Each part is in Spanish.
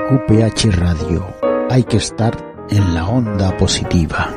QPH Radio. Hay que estar en la onda positiva.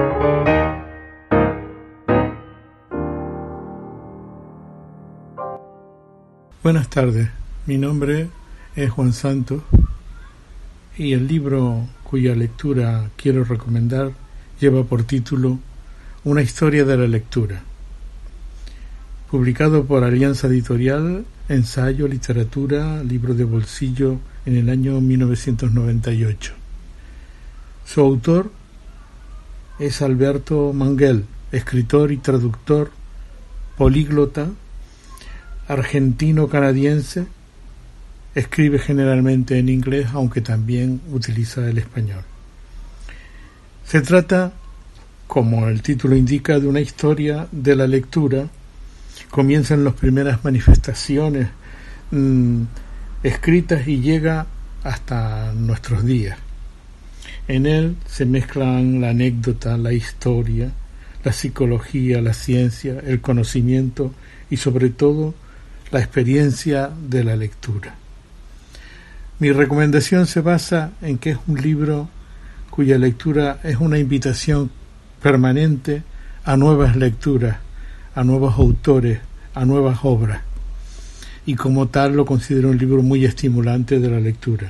Buenas tardes, mi nombre es Juan Santos y el libro cuya lectura quiero recomendar lleva por título Una historia de la lectura, publicado por Alianza Editorial, ensayo, literatura, libro de bolsillo en el año 1998. Su autor es Alberto Manguel, escritor y traductor, políglota, argentino-canadiense. Escribe generalmente en inglés, aunque también utiliza el español. Se trata, como el título indica, de una historia de la lectura. Comienzan las primeras manifestaciones escritas y llega hasta nuestros días. En él se mezclan la anécdota, la historia, la psicología, la ciencia, el conocimiento y sobre todo la experiencia de la lectura. Mi recomendación se basa en que es un libro cuya lectura es una invitación permanente a nuevas lecturas, a nuevos autores, a nuevas obras, y como tal lo considero un libro muy estimulante de la lectura.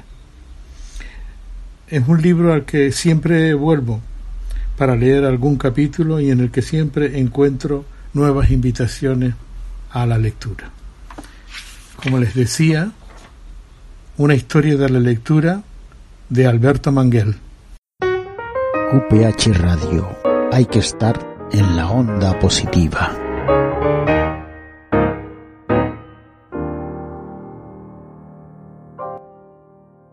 Es un libro al que siempre vuelvo para leer algún capítulo y en el que siempre encuentro nuevas invitaciones a la lectura. Como les decía, una historia de la lectura de Alberto Manguel. QPH Radio. Hay que estar en la onda positiva.